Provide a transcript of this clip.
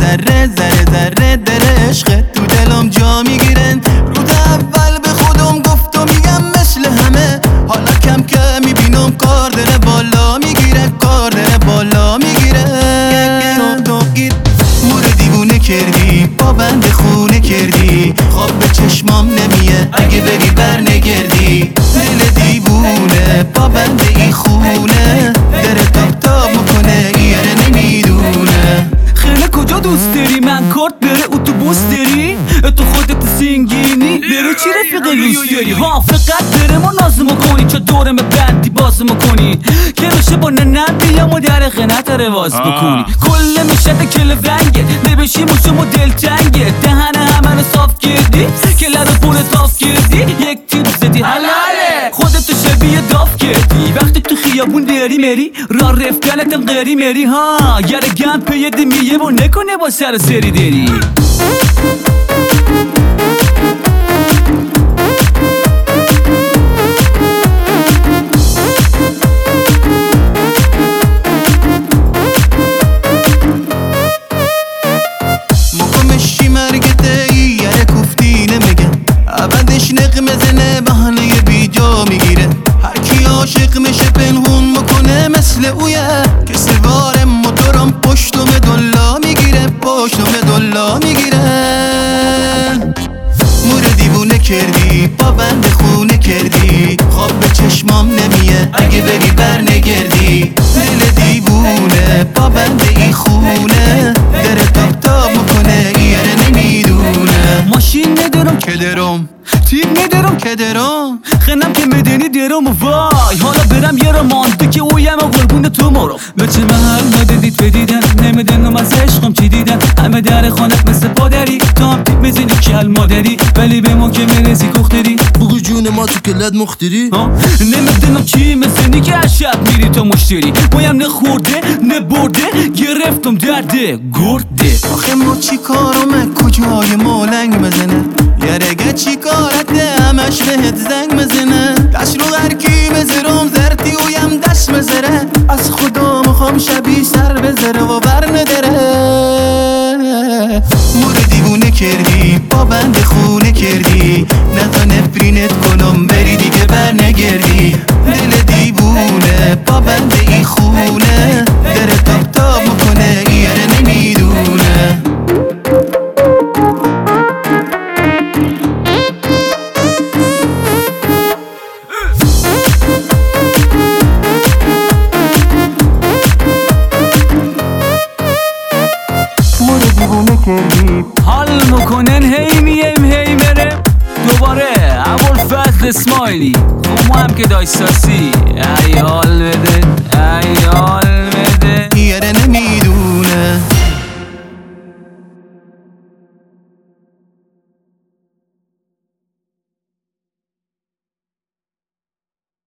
ذره ذره ذره در عشقت تو دلم جا میگیرن. رود اول به خودم گفت و میگم مثل همه، حالا کم که میبینم کار داره بالا میگیره، کار داره بالا میگیره. مور دیوونه کردی، با بند خونه کردی، خواب به چشمام نمیه اگه بری بر نگردی. دل دیوونه با بند این خونه داره تاب تاب میکنه یاره نمیدونه. خیلی کجا دوست داری؟ من کارت بره اتوبوس داری؟ تو خودت سینگینی بره چی رفیق لوس داری؟ ها فقط بره ما نازم کنی، چه دورم بندی بازم کنی که بشه با ننم بیام و در خنت رواز بکنی. کل میشه کل ونگه نبشی موشم و دل تنگه، دهن همه رو صاف کردی که لر پول تاف کردی، یک تیر زدی حلاله خودت شبیه داف کردی. وقتی تو خیابون داری مری را رفتنتم غیری مری، ها یاره گم پیدی میه و نکنه با سر سری داری. مقامشی مرگته یاره کوفتی نمیگم، عبدش نقمه زنه بحانه بی جا میگیره. هرکی عاشق میشه پنهون مکنه مثل اویه که سوار موتورم پشتم دلا میگیره، پشتم دلا میگیره. مور دیوونه کردی، با بند خونه کردی، خواب به چشمام نمیه اگه بری بر نگردی. دل دیوونه با بند این خونه داره تاب تاب میکنه یاره نمیدونه. ماشین ندارم که درم تیر ندارم که درم خنم که مدنی درم و وای حالا برم یه رو مانده که اویم و قربون تو مرو. بچه محل ندیدید بدیدن نمیدنم از عشقم چی دیدن، همه در خانت مثل پادری تو هم تیپ میزنی کل مادری، ولی به ما که میرسی کختری بگو جون ما تو کلت مختری. نمیدنم چی میزنی که از شب میری تو مشتری، بایم نخورده نبرده گرفتم درده گرده. آخه ما چی کارمه کجای مالنگ مزنه، یارگه چی کارته همش بهت زنگ مزنه. دست رو غرکی مزرم زرتی ویم دست مزره، از خدا میخوام شبی سر بزره و بر نداره. مور دیوونه کردی، با بند خونه کردی، نتا نفرینت کنم بری دیگه بر نگردی. دل دیوونه با بند این خونه داره تاب تاب میکنه یاره نمیدونه. حال میکنن هی میم هی مره دوباره ابوالفضل اسماعیلی، خب ما هم که داشتاسی ای حال